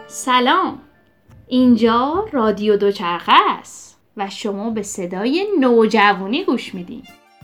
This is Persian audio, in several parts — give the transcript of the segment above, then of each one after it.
سلام، اینجا رادیو دوچرخه است و شما به صدای نوجوانی گوش میدین.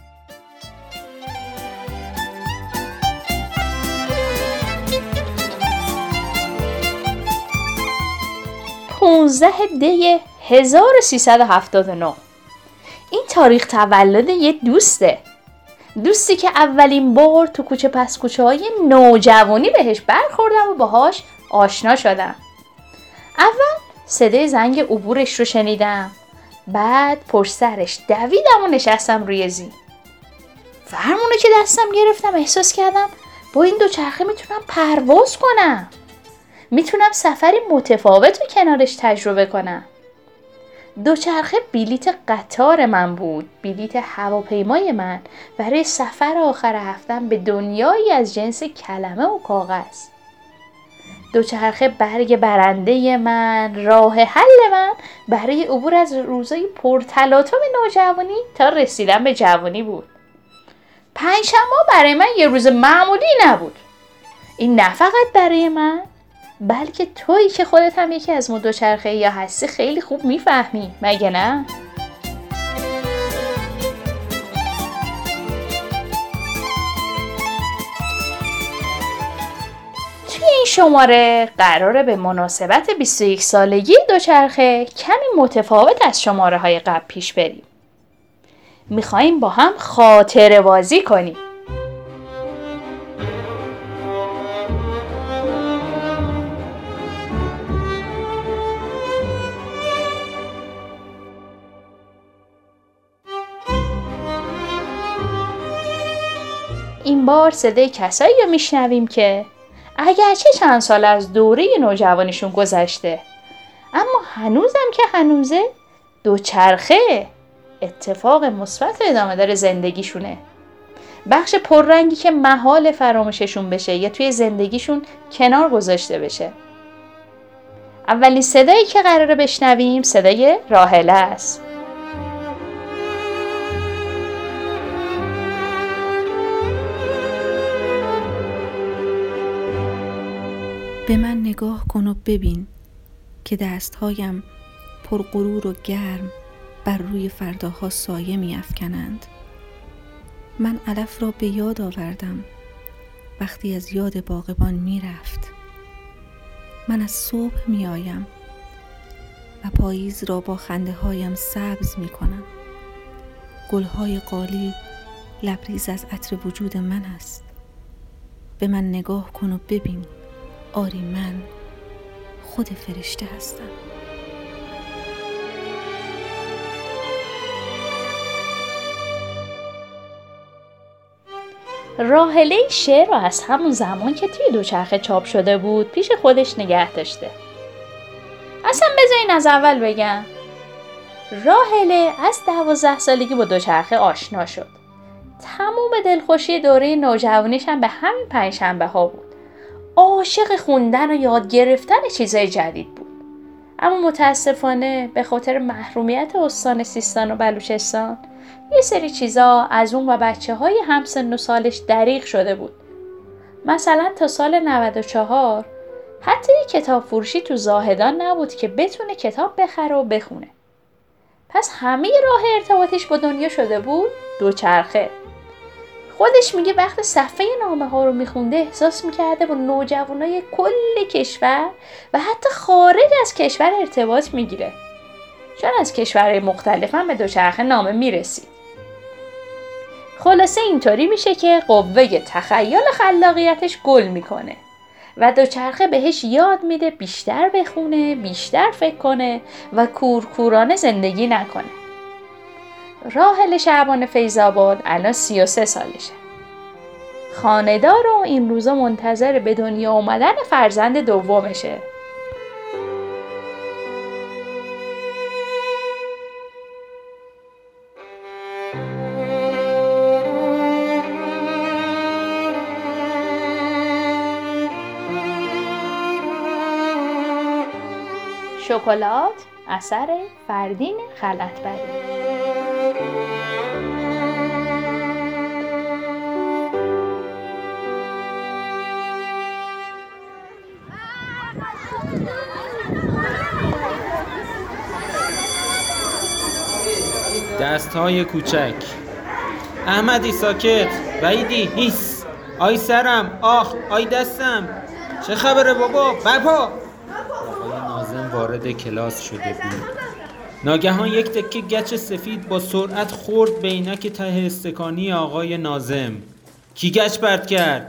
15 دی 1379 این تاریخ تولد یه دوستی که اولین بار تو کوچه پس کوچه های نوجوانی بهش برخوردم و باهاش آشنا شدم. اول صدای زنگ عبورش رو شنیدم، بعد پشت سرش دویدم و نشستم روی زین. فرمونه که دستم گرفتم احساس کردم با این دوچرخه میتونم پرواز کنم. میتونم سفری متفاوت رو کنارش تجربه کنم. دوچرخه بلیت قطار من بود، بلیت هواپیمای من برای سفر آخر هفتم به دنیایی از جنس کلمه و کاغذ. دوچرخه برگ برنده من، راه حل من برای عبور از روزای پرتلاطم نوجوانی تا رسیدن به جوانی بود. پنجشنبه برای من یه روز معمولی نبود. این نه فقط برای من، بلکه تویی که خودت هم یکی از ما دوچرخه یا هستی خیلی خوب میفهمی، مگه نه؟ توی این شماره قراره به مناسبت 21 سالگی دوچرخه کمی متفاوت از شماره های قبل پیش بریم. میخواییم با هم خاطره بازی کنیم. این بار صدای کسایی رو میشنویم که اگرچه چند سال از دوره نوجوانیشون گذشته، اما هنوزم که هنوزه دوچرخه اتفاق مثبت ادامه داره زندگیشونه. بخش پررنگی که محال فراموششون بشه یا توی زندگیشون کنار گذاشته بشه. اولین صدایی که قراره بشنویم صدای راحله است. به من نگاه کن و ببین که دستهایم پرغرور و گرم بر روی فرداها سایه می افکنند. من علف را به یاد آوردم وقتی از یاد باغبان می رفت. من از صبح می آیم و پاییز را با خنده هایم سبز می کنم. گلهای قالی لبریز از عطر وجود من است. به من نگاه کن و ببین، آری من خود فرشته هستم. راحله شعر رو از همون زمان که توی دوچرخه چاپ شده بود پیش خودش نگه داشته. اصلا بذارین از اول بگم. راحله از 12 سالگی با دوچرخه آشنا شد. تموم دلخوشی دوره نوجوانیش هم به همین پنجشنبه ها بود. عاشق خوندن و یاد گرفتن چیزای جدید بود. اما متاسفانه به خاطر محرومیت استان سیستان و بلوچستان یه سری چیزا از اون و بچه‌های همسن و سالش دریغ شده بود. مثلا تا سال 94 حتی یه کتاب فروشی تو زاهدان نبود که بتونه کتاب بخره و بخونه. پس همه راه ارتباطش با دنیا شده بود دوچرخه. خودش میگه وقت صفحه نامه ها رو میخونده احساس میکرده با نوجوانای کل کشور و حتی خارج از کشور ارتباط میگیره، چون از کشورهای مختلف هم به دوچرخه نامه میرسید. خلاصه اینطوری میشه که قوه تخیل خلاقیتش گل میکنه و دوچرخه بهش یاد میده بیشتر بخونه، بیشتر فکر کنه و کورکورانه زندگی نکنه. راحله شعبان فیض‌آباد الان 33 سالشه. خانه‌دار و این روزا منتظر به دنیا اومدن فرزند دومشه. شکلات اثر فردین خلعتبری. دستهای کوچک. احمدی ساکت، وحیدی هیس، آی سرم، آخ، آی دستم، چه خبره بابا، برپا. آقای ناظم وارد کلاس شده بود. ناگهان یک تکه گچ سفید با سرعت خورد به عینک ته استکانی آقای ناظم. کی گچ پرت کرد؟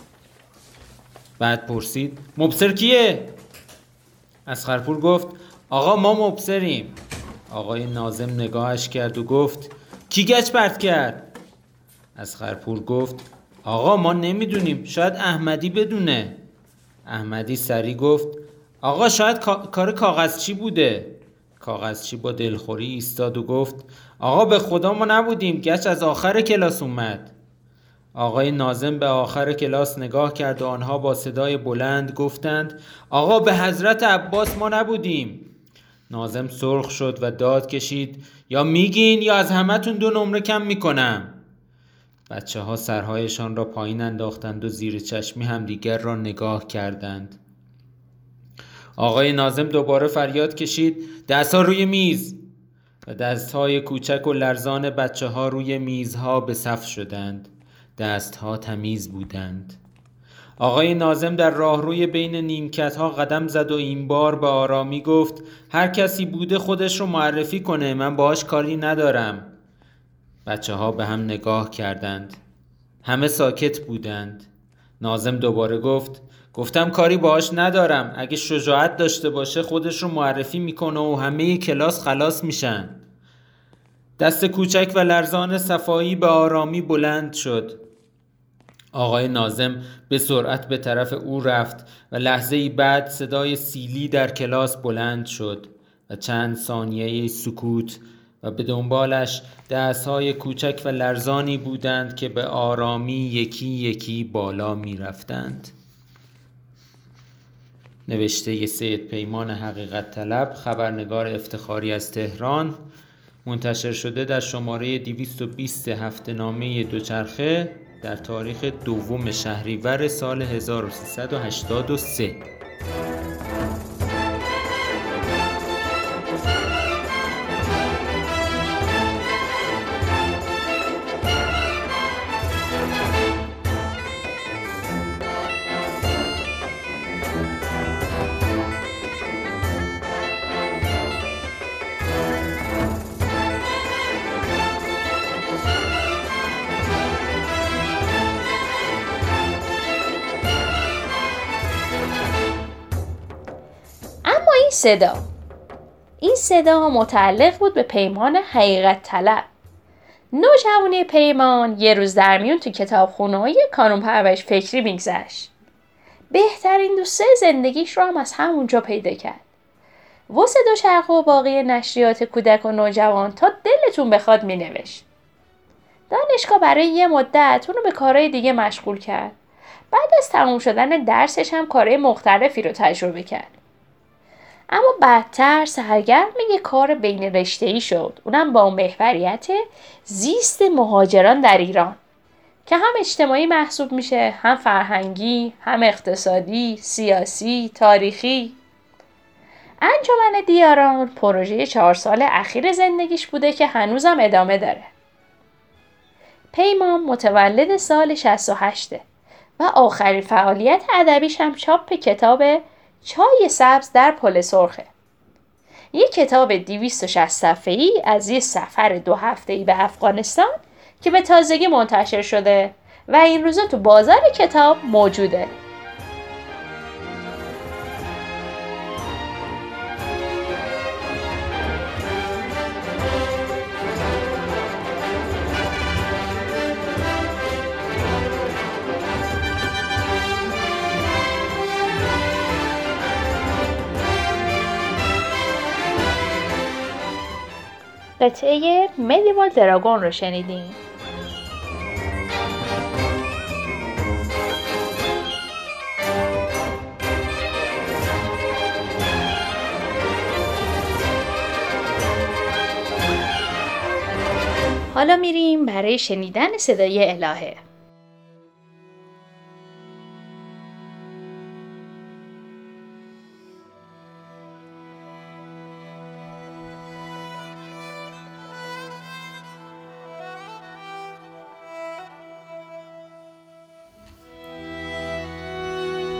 بعد پرسید مبصر کیه؟ اصغرپور گفت آقا ما مبصریم. آقای ناظم نگاهش کرد و گفت کی گچ پرت کرد؟ اصغرپور گفت آقا ما نمیدونیم، شاید احمدی بدونه. احمدی سری گفت آقا شاید کار کاغذچی بوده. کاغذچی با دلخوری ایستاد و گفت آقا به خدا ما نبودیم، گچ از آخر کلاس اومد. آقای ناظم به آخر کلاس نگاه کرد و آنها با صدای بلند گفتند آقا به حضرت عباس ما نبودیم. ناظم سرخ شد و داد کشید یا میگین یا از همتون 2 نمره کم میکنم. بچه ها سرهایشان را پایین انداختند و زیر چشمی همدیگر را نگاه کردند. آقای ناظم دوباره فریاد کشید دستها روی میز، و دستهای کوچک و لرزان بچه ها روی میزها به صف شدند. دستها تمیز بودند. آقای ناظم در راهروی بین نیمکت ها قدم زد و این بار به آرامی گفت هر کسی بوده خودش رو معرفی کنه، من باهاش کاری ندارم. بچه ها به هم نگاه کردند. همه ساکت بودند. ناظم دوباره گفتم کاری باهاش ندارم، اگه شجاعت داشته باشه خودش رو معرفی میکنه و همه کلاس خلاص میشن. دست کوچک و لرزان صفایی به آرامی بلند شد. آقای ناظم به سرعت به طرف او رفت و لحظه‌ای بعد صدای سیلی در کلاس بلند شد و چند ثانیه سکوت و به دنبالش دستهای کوچک و لرزانی بودند که به آرامی یکی یکی بالا می رفتند. نوشته سید پیمان حقیقت طلب، خبرنگار افتخاری از تهران، منتشر شده در شماره 220 هفته‌نامه دوچرخه در تاریخ 2 شهریور سال 1383. این صدا متعلق بود به پیمان حقیقت طلب. نوجوانی پیمان یه روز در میون تو کتابخونه‌های کانون پرورش فکری میگذشت. بهترین دوسته زندگیش رو هم از همونجا پیدا کرد. واسه دوچرخه و باقی نشریات کودک و نوجوان تا دلتون بخواد مینوشت. دانشگاه برای یه مدت اونو به کارهای دیگه مشغول کرد. بعد از تموم شدن درسش هم کارهای مختلفی رو تجربه کرد. اما بعدتر سرگرم یه کار بین رشته‌ای شد، اونم با محوریت زیست مهاجران در ایران که هم اجتماعی محسوب میشه، هم فرهنگی، هم اقتصادی، سیاسی، تاریخی. انجمن دیاران پروژه 4 سال اخیر زندگیش بوده که هنوزم ادامه داره. پیمان متولد سال 68 و آخرین فعالیت ادبیش هم چاپ کتاب چای سبز در پل سرخه. یک کتاب 260 صفحه‌ای از یک سفر 2 هفته‌ای به افغانستان که به تازگی منتشر شده و این روزا تو بازار کتاب موجوده. قطعه مدیوال دراگون رو شنیدیم. حالا میریم برای شنیدن صدای الهه.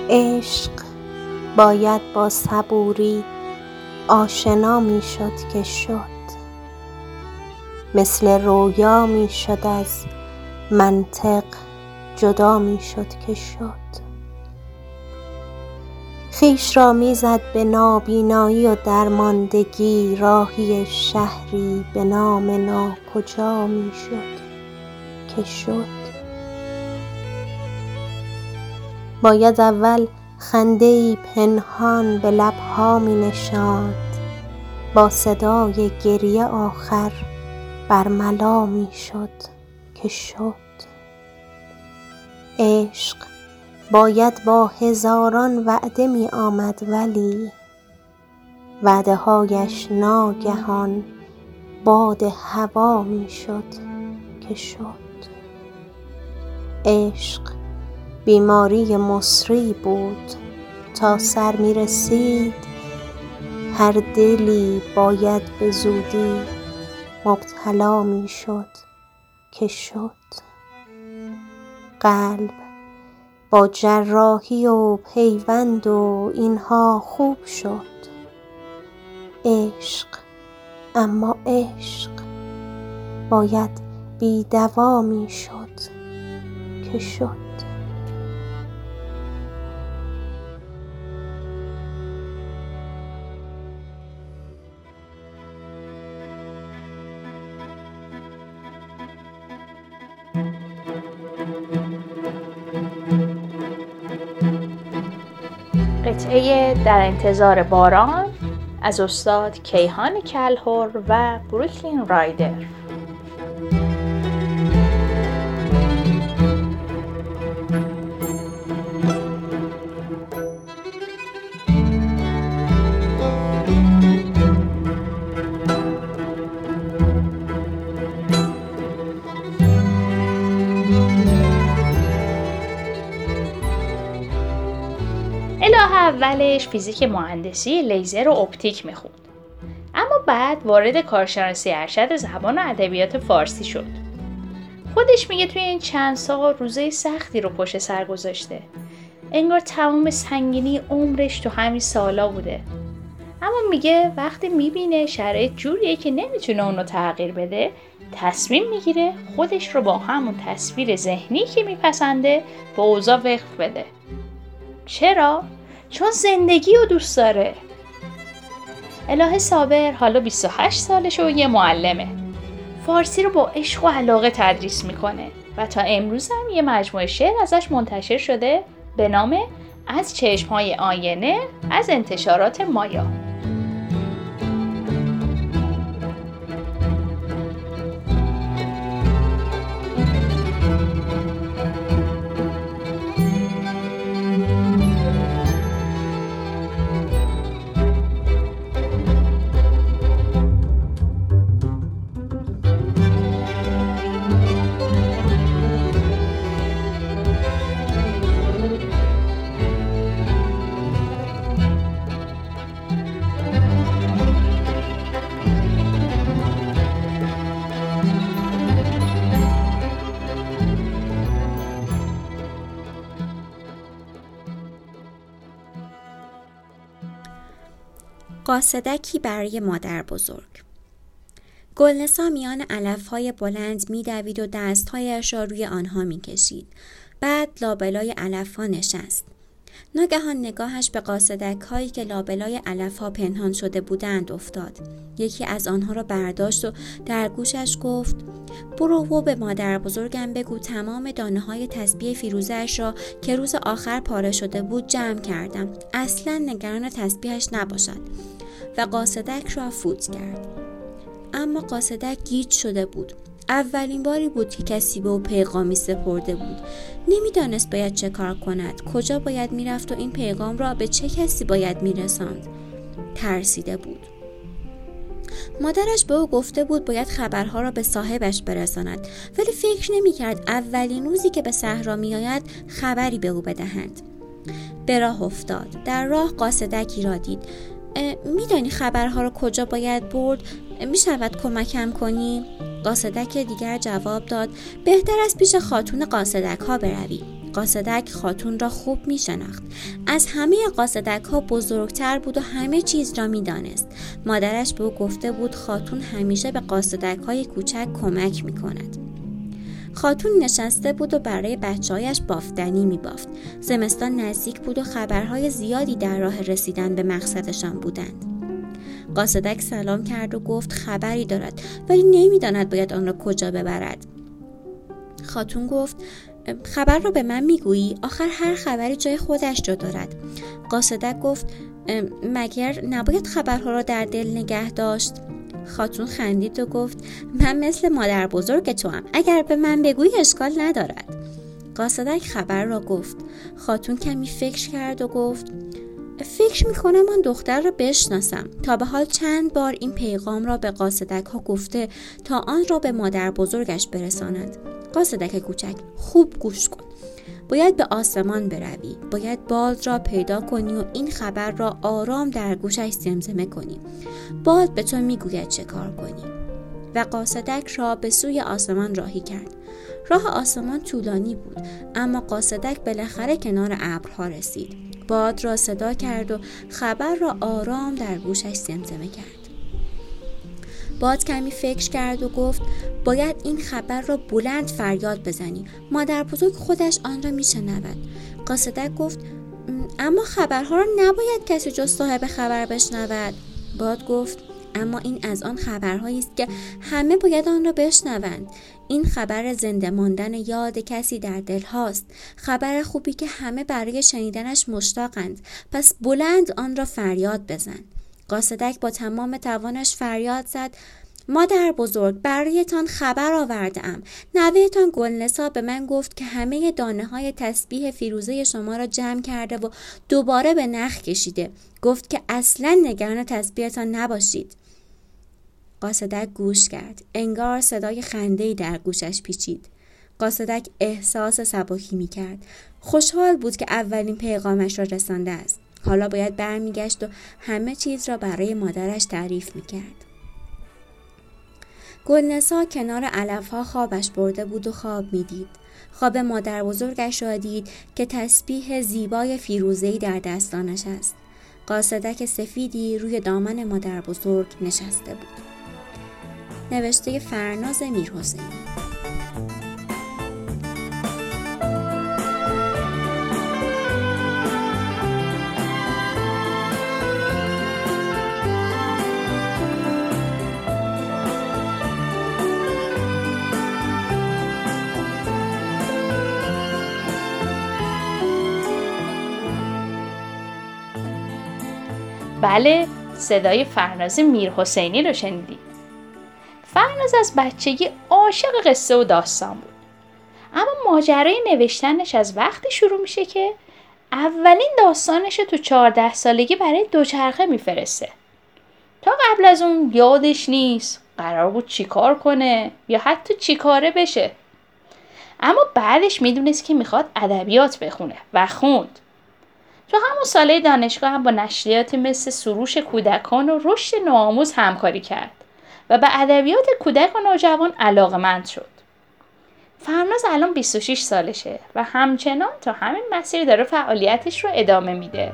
عشق باید با صبوری آشنا می شد که شد، مثل رویا می شد از منطق جدا می شد که شد. خویش را می زد به نابینایی و درماندگی، راهی شهری به نام ناکجا می شد که شد. باید اول خنده‌ای پنهان به لبها می نشاند، با صدای گریه آخر برملا می شد که شد. عشق باید با هزاران وعده می آمد، ولی وعده هایش ناگهان باد هوا می شد که شد. عشق بیماری مصری بود، تا سر می رسید هر دلی باید به زودی مبتلا می شد که شد. قلب با جراحی و پیوند و اینها خوب شد. عشق، اما عشق باید بی دوا می شد که شد. قطعه در انتظار باران از استاد کیهان کلهر و بروکلین رایدر. اولش فیزیک مهندسی لیزر و اپتیک میخوند، اما بعد وارد کارشناسی ارشد زبان و ادبیات فارسی شد. خودش میگه توی این چند سال روزای سختی رو پشت سر گذاشته، انگار تمام سنگینی عمرش تو همین سالا بوده. اما میگه وقتی میبینه شرایط جوریه که نمیتونه اونو تغییر بده، تصمیم میگیره خودش رو با همون تصویر ذهنی که میپسنده به اوضاع وقف بده. چرا؟ چون زندگی رو دوست داره. الهه صابر حالا 28 سالشه و یه معلمه. فارسی رو با عشق و علاقه تدریس میکنه و تا امروز هم یه مجموعه شعر ازش منتشر شده به نام از چشم‌های آینه از انتشارات مایا. قاصدکی برای مادر بزرگ. گلنسا میان علفهای بلند می‌دوید و دستهایش را روی آنها می‌کشید. بعد لابلای علفها نشست. ناگهان نگاهش به قاصدک‌هایی که لابلای علفها پنهان شده بودند افتاد. یکی از آنها را برداشت و در گوشش گفت: برو و به مادر بزرگم بگو تمام دانه‌های تسبیح فیروزه‌اش را که روز آخر پاره شده بود جمع کردم. اصلاً نگران تسبیحش نباشد. و قاصدک را فوت کرد. اما قاصدک گیج شده بود. اولین باری بود که کسی به او پیغامی سپرده بود. نمیدانست باید چه کار کند، کجا باید میرفت و این پیغام را به چه کسی باید میرساند. ترسیده بود. مادرش به او گفته بود باید خبرها را به صاحبش برساند، ولی فکر نمی‌کرد اولین روزی که به صحرا میآید خبری به او بدهند. به راه افتاد. در راه قاصدکی را دید. میدانی خبرها را کجا باید برد؟ میشود کمکم کنی؟ قاصدک دیگر جواب داد: بهتر است پیش خاتون قاصدک ها بروی. قاصدک خاتون را خوب می شناخت. از همه قاصدک ها بزرگتر بود و همه چیز را می دانست. مادرش به او گفته بود خاتون همیشه به قاصدک های کوچک کمک می کند. خاتون نشسته بود و برای بچه‌هایش بافتنی می بافت. زمستان نزدیک بود و خبرهای زیادی در راه رسیدن به مقصدشان بودند. قاصدک سلام کرد و گفت خبری دارد ولی نمی‌داند باید آن را کجا ببرد. خاتون گفت خبر را به من میگویی؟ آخر هر خبری جای خودش را دارد. قاصدک گفت مگر نباید خبرها را در دل نگه داشت؟ خاتون خندید و گفت من مثل مادر بزرگ تو هم. اگر به من بگویی اشکال ندارد. قاصدک خبر را گفت. خاتون کمی فکر کرد و گفت فکر میکنم آن دختر را بشناسم. تا به حال چند بار این پیغام را به قاصدک ها گفته تا آن را به مادر بزرگش برساند. قاصدک کوچک خوب گوش کن. باید به آسمان بروی. باید باد را پیدا کنی و این خبر را آرام در گوشش زمزمه کنی. باد به تو میگوید چه کار کنی. و قاصدک را به سوی آسمان راهی کرد. راه آسمان طولانی بود اما قاصدک بالاخره کنار ابرها رسید. باد را صدا کرد و خبر را آرام در گوشش زمزمه کرد. باد کمی فکر کرد و گفت باید این خبر را بلند فریاد بزنی. مادر بزرگ خودش آن را میشنود. قاصدک گفت اما خبرها را نباید کسی جز صاحب خبر بشنود. باد گفت اما این از آن خبرهایی است که همه باید آن را بشنوند. این خبر زنده ماندن یاد کسی در دل هاست. خبر خوبی که همه برای شنیدنش مشتاقند. پس بلند آن را فریاد بزن. قاصدک با تمام توانش فریاد زد مادر بزرگ برایتان خبر آورده‌ام. نوه‌تان گلنسا به من گفت که همه دانه های تسبیح فیروزه شما را جمع کرده و دوباره به نخ کشیده. گفت که اصلاً نگران تسبیحتان نباشید. قاصدک گوش کرد. انگار صدای خنده‌ای در گوشش پیچید. قاصدک احساس سبکی می کرد. خوشحال بود که اولین پیغامش را رسانده است. حالا باید برمیگشت و همه چیز را برای مادرش تعریف می کرد. گلنسا کنار علفها خوابش برده بود و خواب می دید. خواب مادر بزرگش را دید که تسبیح زیبای فیروزه‌ای در دستانش است. قاصدک سفیدی روی دامن مادر بزرگ نشسته بود. نوشته فرناز میرحسینی. بله، صدای فرناز میرحسینی رو شنیدی. فرناز از بچگی عاشق قصه و داستان بود. اما ماجرای نوشتنش از وقتی شروع میشه که اولین داستانش رو تو 14 سالگی برای دوچرخه میفرسته. تا قبل از اون یادش نیست قرار بود چی کار کنه یا حتی چی کاره بشه. اما بعدش میدونست که میخواد ادبیات بخونه و خوند. تو همون ساله دانشگاه هم با نشریاتی مثل سروش کودکان و رشد نوآموز همکاری کرد و به ادبیات کودک و نوجوان علاقه‌مند شد. فرناز الان 26 سالشه و همچنان تا همین مسیر داره فعالیتش رو ادامه میده.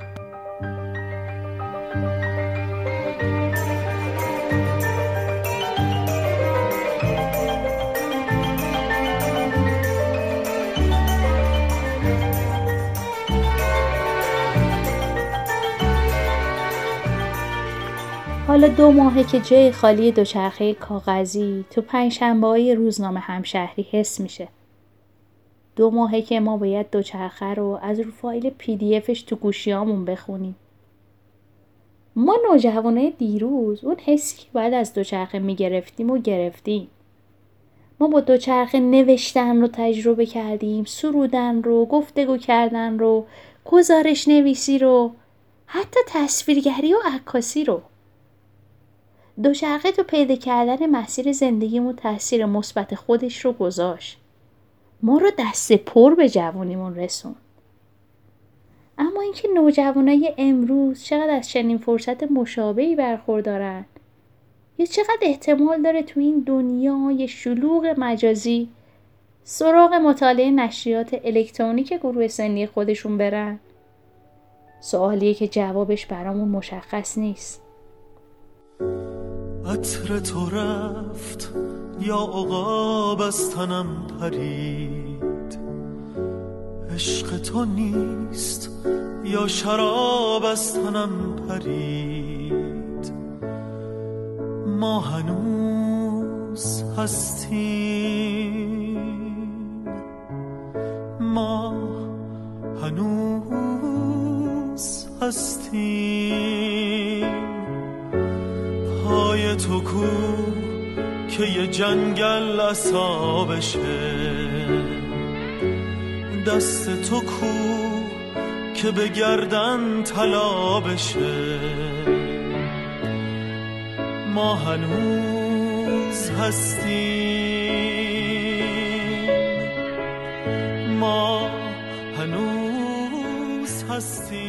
حالا 2 ماهه که جای خالی دوچرخه کاغذی تو پنجشنبه‌های روزنامه همشهری حس میشه. 2 ماهه که ما باید دوچرخه رو از رو فایل PDFش تو گوشیامون بخونیم. ما نوجوانای دیروز اون حسی که باید از دوچرخه میگرفتیم و گرفتیم. ما با دوچرخه نوشتن رو تجربه کردیم، سرودن رو، گفتگو کردن رو، گزارش نویسی رو، حتی تصویرگری و عکاسی رو. دوچرخه تو پیدا کردن مسیر زندگیمون تاثیر مثبت خودش رو گذاشت. ما رو دست پر به جوانیمون رسون. اما اینکه نوجوانای امروز چقدر از چنین فرصت مشابهی برخوردارن یا چقدر احتمال داره تو این دنیای شلوغ مجازی سراغ مطالعه نشریات الکترونیک گروه سنی خودشون برن؟ سوالیه که جوابش برامون مشخص نیست. عطر تو رفت یا عقاب از تنم پرید، عشق تو نیست یا شراب از تنم پرید. ما هنوز هستیم، ما هنوز هستیم. پای تو کو که یه جنگل اصابشه، دست تو کو که به گردن طلا بشه. ما هنوز هستیم، ما هنوز هستیم.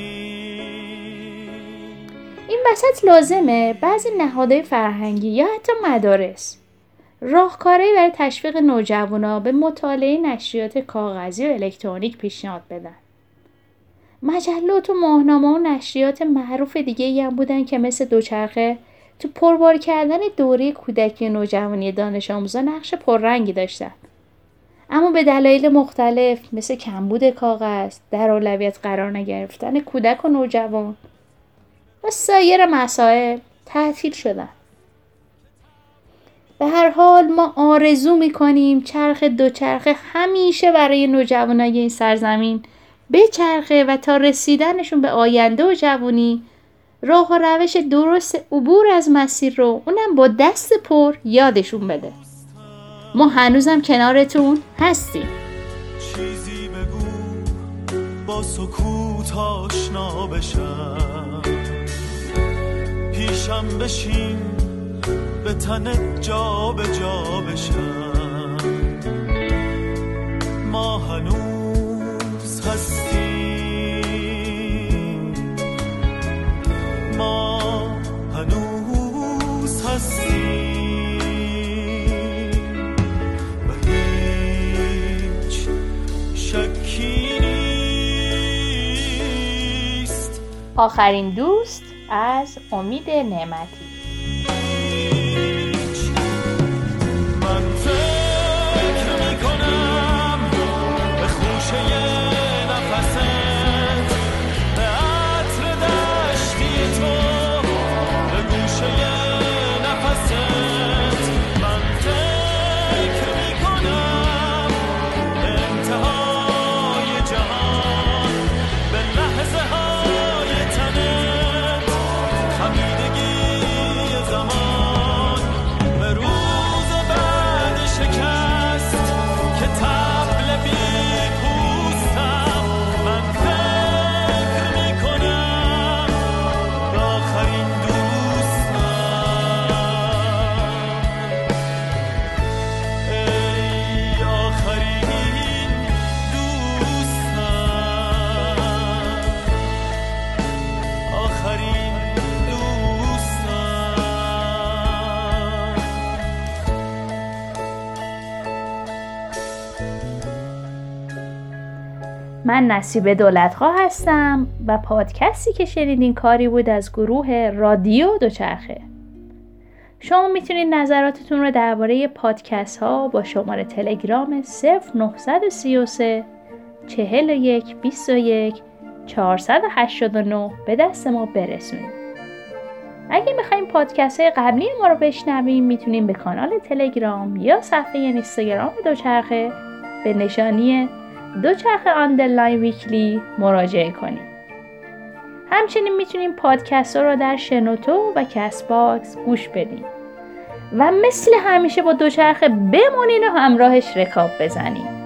این وسط لازمه بعضی نهادهای فرهنگی یا حتی مدارس راهکارهایی برای تشویق نوجوانا به مطالعه نشریات کاغذی و الکترونیک پیشنهاد بدن. مجلات و ماهنامه و نشریات معروف دیگه‌ای هم بودن که مثل دوچرخه تو پربار کردن دوره کودکی و نوجوانی دانش آموزان نقش پررنگی داشتن. اما به دلایل مختلف مثل کمبود کاغذ، در اولویت قرار نگرفتن کودک و نوجوان و سایر مسائل تعطیل شدن. به هر حال ما آرزو میکنیم چرخ دوچرخه همیشه برای نوجوانای این سرزمین بچرخه و تا رسیدنشون به آینده و جوانی راه و روش درست عبور از مسیر رو اونم با دست پر یادشون بده. ما هنوزم کنارتون هستیم. چیزی بگو با سکوت آشنا بشم، پیشم بشین به تنت جا به جا بشم. ما هنوز هستیم، ما هنوز هستیم و هیچ شکی نیست. آخرین دوست از امید نعمتی. من فکر میکنم به خوشه نفست، به عطر دشتی تو، به گوشه نفست. من فکر میکنم به انتهای جهان، به لحظه های تنت، خمیدگی زمان، به روز بعد شکست که طبل بی پوستم. من فکر میکنم به آخرین دوستم، ای آخرین دوستم، آخرین دوستم. من نصیبه دولتخواه هستم و پادکستی که شنیدین کاری بود از گروه رادیو دوچرخه. شما میتونید نظراتتون رو درباره پادکست ها با شماره تلگرام 0933 41 21 489 به دست ما برسونید. اگه میخوایم پادکست های قبلی ما رو بشنویم میتونیم به کانال تلگرام یا صفحه اینستاگرام دوچرخه به نشانی دوچرخه آندرلاین ویکلی مراجعه کنیم. همچنین میتونیم پادکست ها رو در شنوتو و کست باکس گوش بدیم و مثل همیشه با دوچرخه بمونین و همراهش رکاب بزنیم.